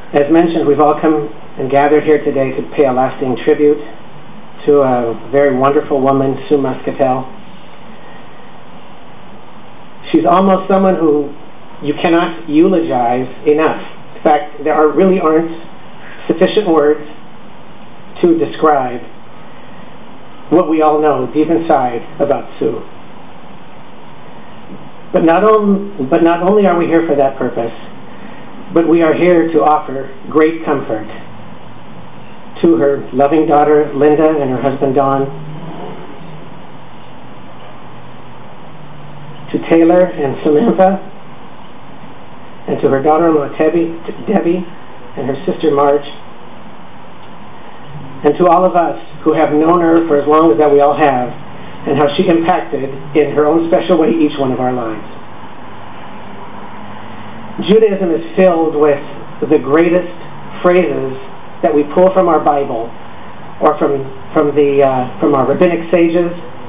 As mentioned, we've all come and gathered here today to pay a lasting tribute to a very wonderful woman, Sue Muscatel. She's almost someone who you cannot eulogize enough. In fact, there really aren't sufficient words to describe what we all know deep inside about Sue. But not only are we here for that purpose, but we are here to offer great comfort to her loving daughter Linda and her husband Don, to Taylor and Samantha, and to her daughter-in-law Debbie and her sister Marge, and to all of us who have known her for as long as that we all have, and how she impacted in her own special way each one of our lives. Judaism is filled with the greatest phrases that we pull from our Bible or from our rabbinic sages.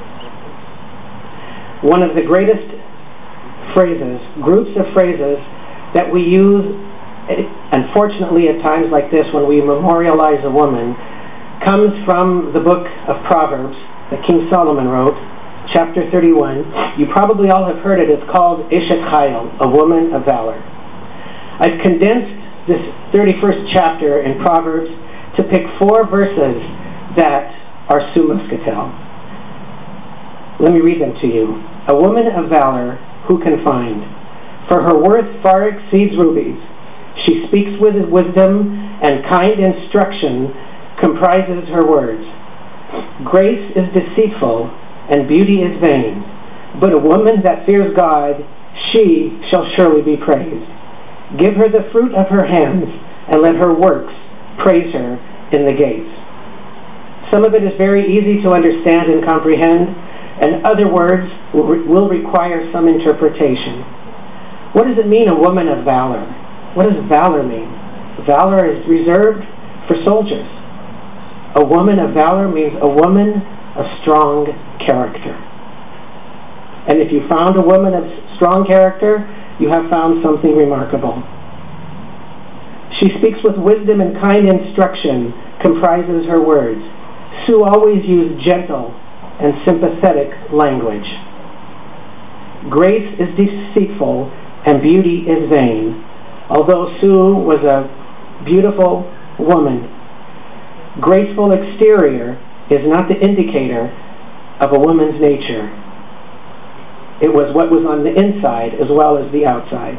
One of the greatest phrases, groups of phrases that we use, unfortunately at times like this when we memorialize a woman, comes from the book of Proverbs that King Solomon wrote, chapter 31. You probably all have heard it. It's called Eshet Chayil, a woman of valor. I've condensed this 31st chapter in Proverbs to pick 4 verses that are Sue Muscatel. Let me read them to you. A woman of valor, who can find? For her worth far exceeds rubies. She speaks with wisdom, and kind instruction comprises her words. Grace is deceitful, and beauty is vain, but a woman that fears God, she shall surely be praised. Give her the fruit of her hands, and let her works praise her in the gates. Some of it is very easy to understand and comprehend, and other words will require some interpretation. What does it mean, a woman of valor? What does valor mean? Valor is reserved for soldiers. A woman of valor means a woman of strong character. And if you found a woman of strong character, you have found something remarkable. She speaks with wisdom, and kind instruction comprises her words. Sue always used gentle and sympathetic language. Grace is deceitful, and beauty is vain. Although Sue was a beautiful woman, graceful exterior is not the indicator of a woman's nature. It was what was on the inside as well as the outside.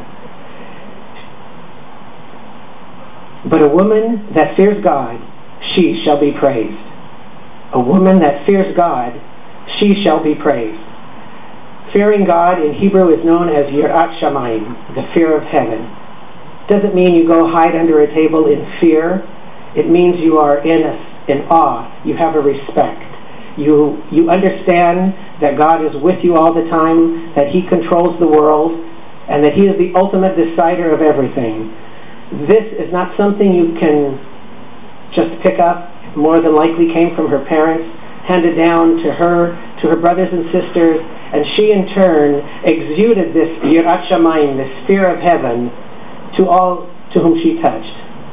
But a woman that fears God, she shall be praised. A woman that fears God, she shall be praised. Fearing God in Hebrew is known as Yirat Shamayim, the fear of heaven. Doesn't mean you go hide under a table in fear. It means you are in awe. You have a respect. You understand that God is with you all the time, that He controls the world, and that He is the ultimate decider of everything. This is not something you can just pick up. More than likely came from her parents, handed down to her brothers and sisters, and she in turn exuded this Yirat Shamayim, this fear of heaven, to all to whom she touched.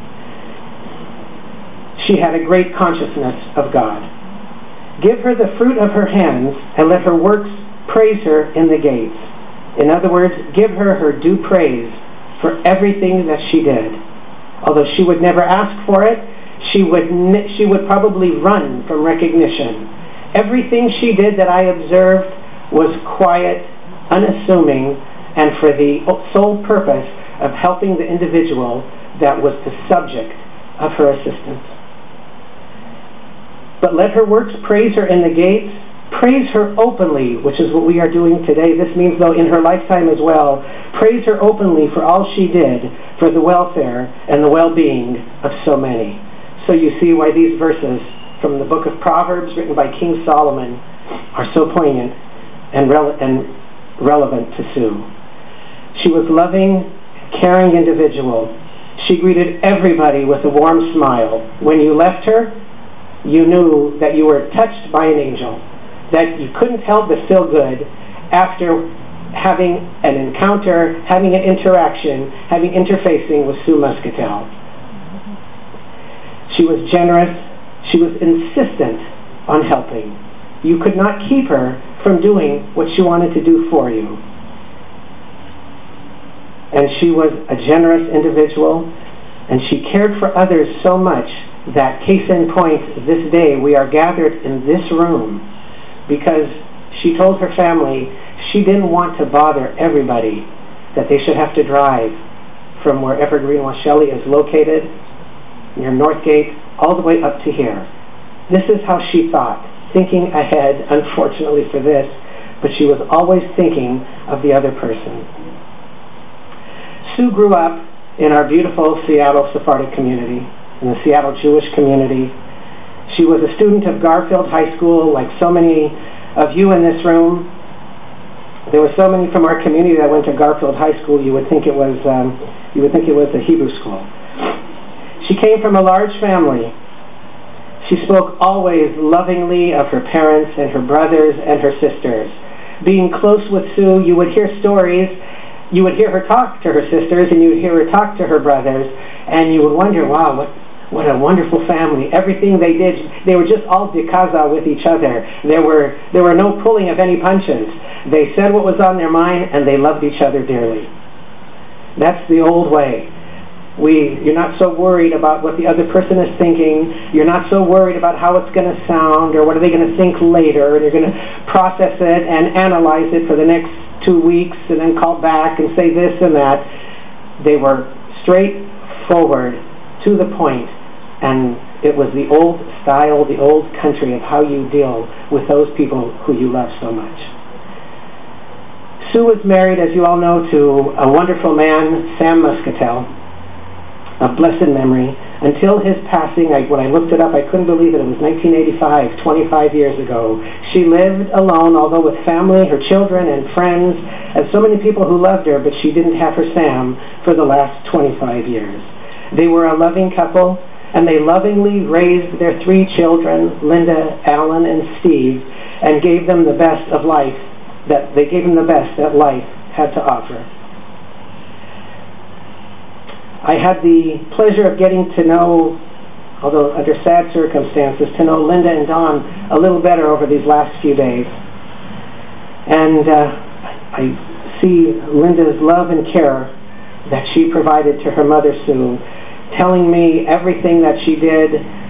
She had a great consciousness of God. Give her the fruit of her hands, and let her works praise her in the gates. In other words, give her her due praise for everything that she did. Although she would never ask for it, she would probably run from recognition. Everything she did that I observed was quiet, unassuming, and for the sole purpose of helping the individual that was the subject of her assistance. But let her works praise her in the gates. Praise her openly, which is what we are doing today. This means, though, in her lifetime as well. Praise her openly for all she did for the welfare and the well-being of so many. So you see why these verses from the book of Proverbs, written by King Solomon, are so poignant and relevant to Sue. She was a loving, caring individual. She greeted everybody with a warm smile. When you left her, you knew that you were touched by an angel, that you couldn't help but feel good after having an encounter, having an interaction, having interfacing with Sue Muscatel. She was generous. She was insistent on helping. You could not keep her from doing what she wanted to do for you. And she was a generous individual, and she cared for others so much that, case in point, this day we are gathered in this room because she told her family she didn't want to bother everybody, that they should have to drive from wherever Greenwell Shelley is located, near Northgate, all the way up to here. This is how she thought, thinking ahead, unfortunately for this, but she was always thinking of the other person. Sue grew up in our beautiful Seattle Sephardic community, in the Seattle Jewish community. She was a student of Garfield High School, like so many of you in this room. There were so many from our community that went to Garfield High School, you would think it was a Hebrew school. She came from a large family. She spoke always lovingly of her parents and her brothers and her sisters. Being close with Sue, you would hear stories. You would hear her talk to her sisters, and you would hear her talk to her brothers, and you would wonder, wow, what a wonderful family. Everything they did, they were just all dikaza with each other. There were no pulling of any punches. They said what was on their mind, and they loved each other dearly. That's the old way. You're not so worried about what the other person is thinking. You're not so worried about how it's going to sound or what are they going to think later, and you're going to process it and analyze it for the next 2 weeks and then call back and say this and that. They were straightforward, to the point, and it was the old style, the old country of how you deal with those people who you love so much. Sue was married, as you all know, to a wonderful man, Sam Muscatel, of blessed memory. Until his passing, when I looked it up, I couldn't believe it. It was 1985, 25 years ago. She lived alone, although with family, her children and friends, and so many people who loved her, but she didn't have her Sam for the last 25 years. They were a loving couple, and they lovingly raised their 3 children, Linda, Alan, and Steve, and gave them the best of life, that life had to offer. I had the pleasure of getting to know, although under sad circumstances, to know Linda and Don a little better over these last few days. And I see Linda's love and care that she provided to her mother, Sue, telling me everything that she did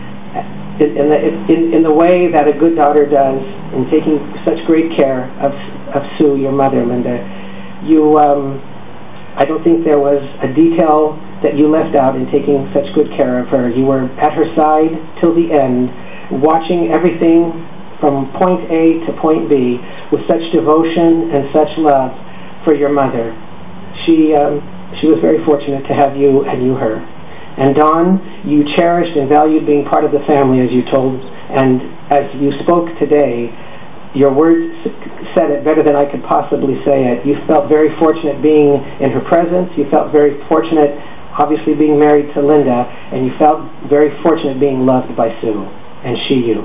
in the way that a good daughter does, in taking such great care of Sue, your mother, Linda. I don't think there was a detail that you left out in taking such good care of her. You were at her side till the end, watching everything from point A to point B with such devotion and such love for your mother. She was very fortunate to have you and you her. And Don, you cherished and valued being part of the family, as you told, and as you spoke today, your words said it better than I could possibly say it. You felt very fortunate being in her presence. You felt very fortunate, obviously, being married to Linda, and you felt very fortunate being loved by Sue, and she you.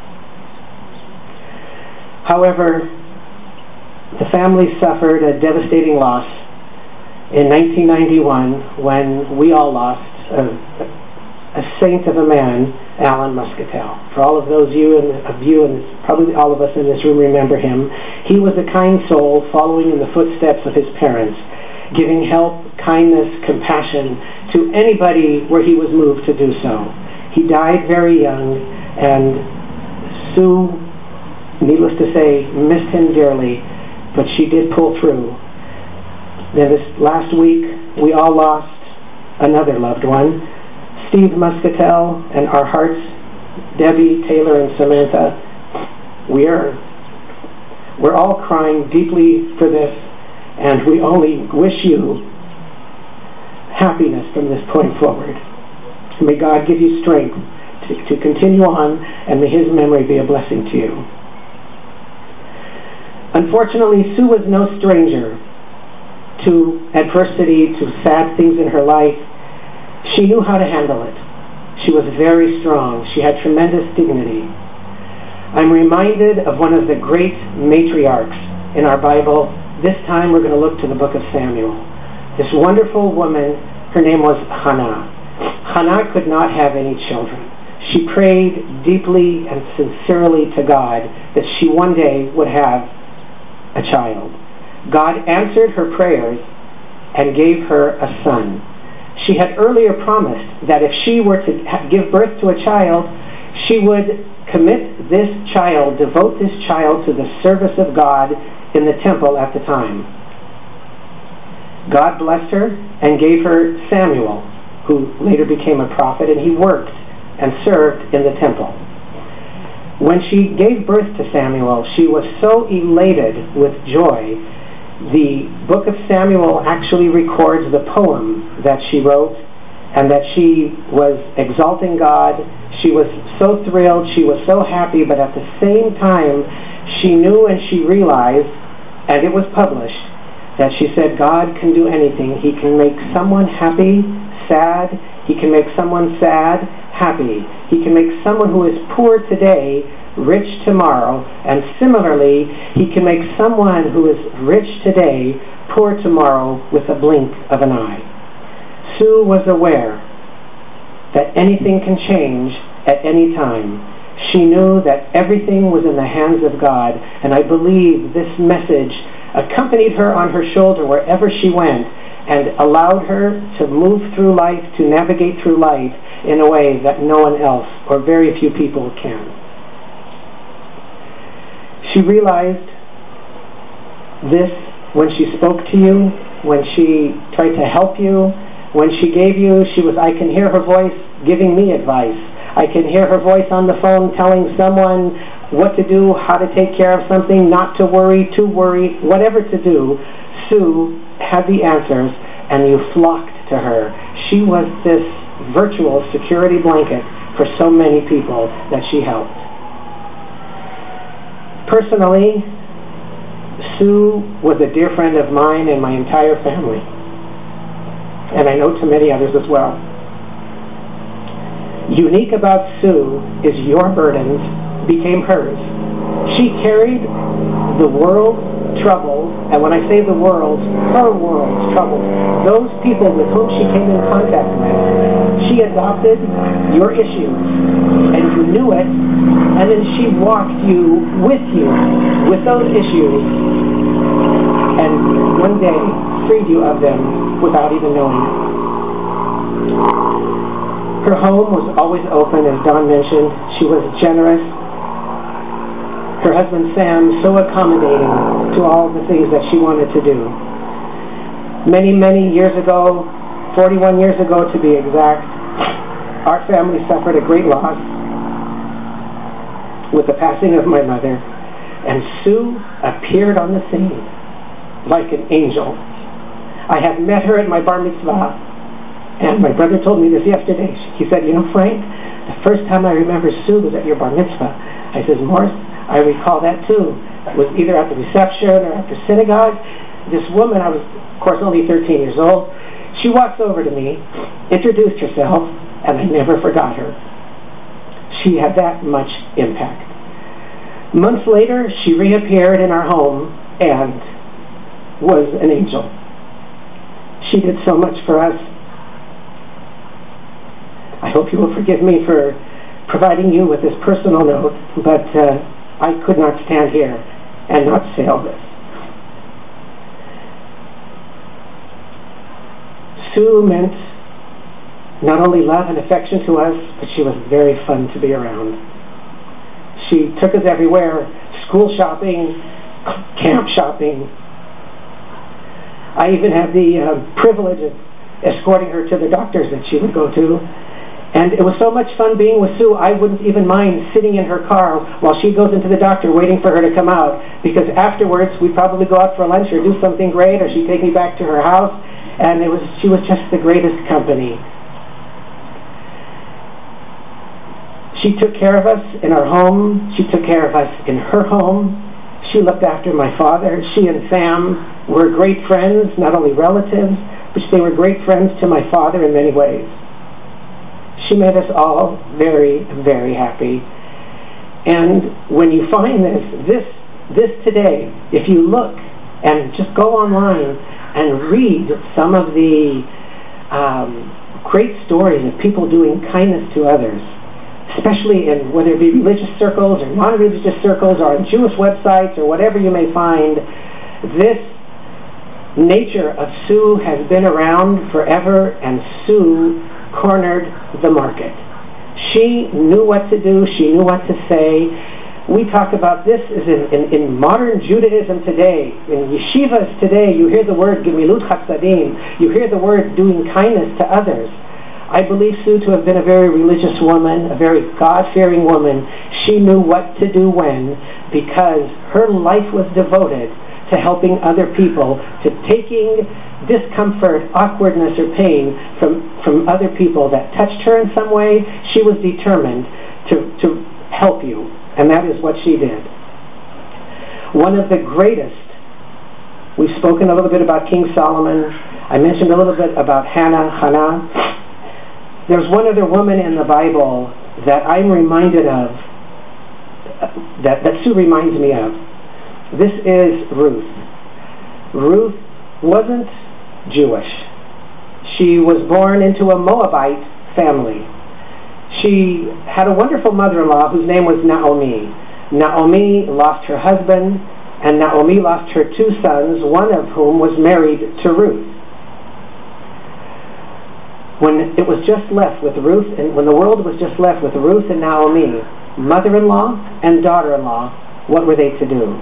However, the family suffered a devastating loss in 1991 when we all lost a saint of a man, Alan Muscatel. For all of those of you and probably all of us in this room remember him. He was a kind soul following in the footsteps of his parents, giving help, kindness, compassion to anybody where he was moved to do so. He died very young, and Sue, needless to say, missed him dearly, but she did pull through. Then this last week, we all lost another loved one, Steve Muscatel, and our hearts, Debbie, Taylor, and Samantha, we're all crying deeply for this, and we only wish you happiness from this point forward. May God give you strength to continue on, and may His memory be a blessing to you. Unfortunately, Sue was no stranger to adversity, to sad things in her life. She knew how to handle it. She was very strong. She had tremendous dignity. I'm reminded of one of the great matriarchs in our Bible. This time we're going to look to the book of Samuel. This wonderful woman, her name was Hannah. Hannah could not have any children. She prayed deeply and sincerely to God that she one day would have a child. God answered her prayers and gave her a son. She had earlier promised that if she were to give birth to a child, she would commit this child, devote this child to the service of God in the temple at the time. God blessed her and gave her Samuel, who later became a prophet, and he worked and served in the temple. When she gave birth to Samuel, she was so elated with joy. The book of Samuel actually records the poem that she wrote, and that she was exalting God. She was so thrilled, she was so happy, but at the same time, she knew and she realized, and it was published, that she said, God can do anything. He can make someone happy, sad. He can make someone sad, happy. He can make someone who is poor today rich tomorrow, and similarly, he can make someone who is rich today poor tomorrow with a blink of an eye. Sue was aware that anything can change at any time. She knew that everything was in the hands of God, and I believe this message accompanied her on her shoulder wherever she went and allowed her to move through life, to navigate through life in a way that no one else or very few people can. She realized this when she spoke to you, when she tried to help you, when she gave you, I can hear her voice giving me advice. I can hear her voice on the phone telling someone what to do, how to take care of something, not to worry, whatever to do. Sue had the answers, and you flocked to her. She was this virtual security blanket for so many people that she helped. Personally, Sue was a dear friend of mine and my entire family. And I know to many others as well. Unique about Sue is your burdens became hers. She carried the world's troubles, and when I say the world's, her world's troubles, those people with whom she came in contact with. She adopted your issues, and you knew it, and then she walked you with those issues, and one day freed you of them without even knowing it. Her home was always open, as Don mentioned. She was generous. Her husband Sam, so accommodating to all the things that she wanted to do. Many, many years ago, 41 years ago to be exact, our family suffered a great loss with the passing of my mother, and Sue appeared on the scene like an angel. I had met her at my bar mitzvah, and my brother told me this yesterday. He said, you know, Frank, the first time I remember Sue was at your bar mitzvah. I said, Morris, I recall that too. It was either at the reception or after synagogue. This woman, I was, of course, only 13 years old, she walks over to me, introduced herself, and I never forgot her. She had that much impact. Months later, she reappeared in our home and was an angel. She did so much for us. I hope you will forgive me for providing you with this personal note, but I could not stand here and not say all this. Sue meant not only love and affection to us, but she was very fun to be around. She took us everywhere, school shopping, camp shopping. I even had the privilege of escorting her to the doctors that she would go to. And it was so much fun being with Sue, I wouldn't even mind sitting in her car while she goes into the doctor waiting for her to come out, because afterwards we'd probably go out for lunch or do something great, or she'd take me back to her house, and she was just the greatest company. She took care of us in our home. She took care of us in her home. She looked after my father. She and Sam were great friends, not only relatives, but they were great friends to my father in many ways. She made us all very, very happy. And when you find this today, if you look and just go online and read some of the great stories of people doing kindness to others, especially in whether it be religious circles or non-religious circles or on Jewish websites or whatever you may find. This nature of Sue has been around forever, and Sue cornered the market. She knew what to do. She knew what to say. We talk about this as in modern Judaism today. In yeshivas today, you hear the word gemilut chasadim. You hear the word doing kindness to others. I believe Sue to have been a very religious woman, a very God-fearing woman. She knew what to do when, because her life was devoted to helping other people, to taking discomfort, awkwardness, or pain from other people that touched her in some way. She was determined to help you, and that is what she did. One of the greatest, we've spoken a little bit about King Solomon. I mentioned a little bit about Hannah. There's one other woman in the Bible that I'm reminded of, that Sue reminds me of. This is Ruth. Ruth wasn't Jewish. She was born into a Moabite family. She had a wonderful mother-in-law whose name was Naomi. Naomi lost her husband, and Naomi lost her two sons, one of whom was married to Ruth. When it was just left with Ruth, and when the world was just left with Ruth and Naomi, mother-in-law and daughter-in-law, what were they to do?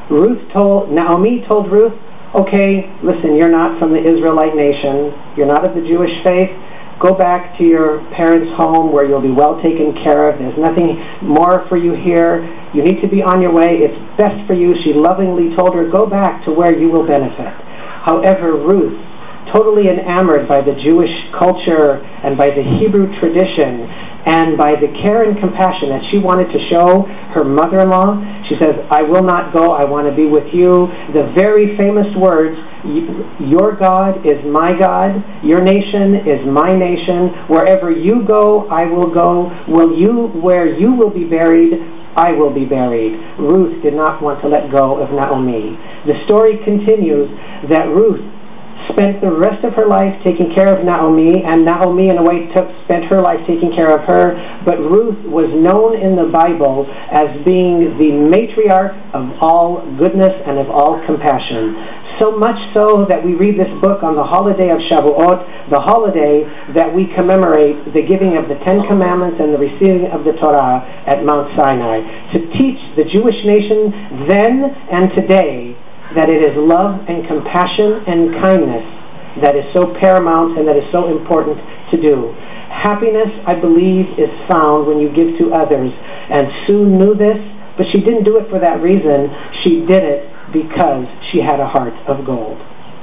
Naomi told Ruth, okay, listen, you're not from the Israelite nation, you're not of the Jewish faith, go back to your parents' home where you'll be well taken care of. There's nothing more for you here. You need to be on your way. It's best for you. She lovingly told her, go back to where you will benefit. However, Ruth, totally enamored by the Jewish culture and by the Hebrew tradition and by the care and compassion that she wanted to show her mother-in-law, she says, I will not go, I want to be with you. The very famous words, your God is my God, your nation is my nation, wherever you go, I will go, where you will be buried, I will be buried. Ruth did not want to let go of Naomi. The story continues that Ruth spent the rest of her life taking care of Naomi, and Naomi in a way spent her life taking care of her, but Ruth was known in the Bible as being the matriarch of all goodness and of all compassion. So much so that we read this book on the holiday of Shavuot, the holiday that we commemorate the giving of the Ten Commandments and the receiving of the Torah at Mount Sinai, to teach the Jewish nation then and today that it is love and compassion and kindness that is so paramount and that is so important to do. Happiness, I believe, is found when you give to others. And Sue knew this, but she didn't do it for that reason. She did it because she had a heart of gold.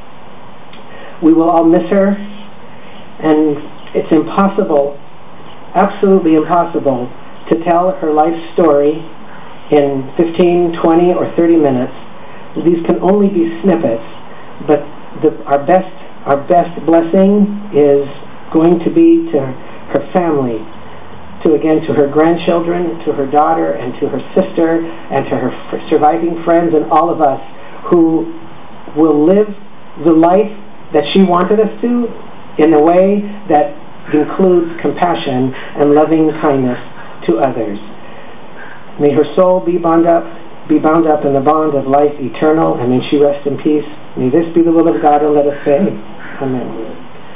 We will all miss her, and it's impossible, absolutely impossible, to tell her life story in 15, 20, or 30 minutes. These can only be snippets, but our best blessing is going to be to her family, to her grandchildren, to her daughter, and to her sister, and to her surviving friends, and all of us who will live the life that she wanted us to in a way that includes compassion and loving kindness to others. May her soul be bound up in the bond of life eternal, and may she rest in peace. May this be the will of God, and let us say, Amen.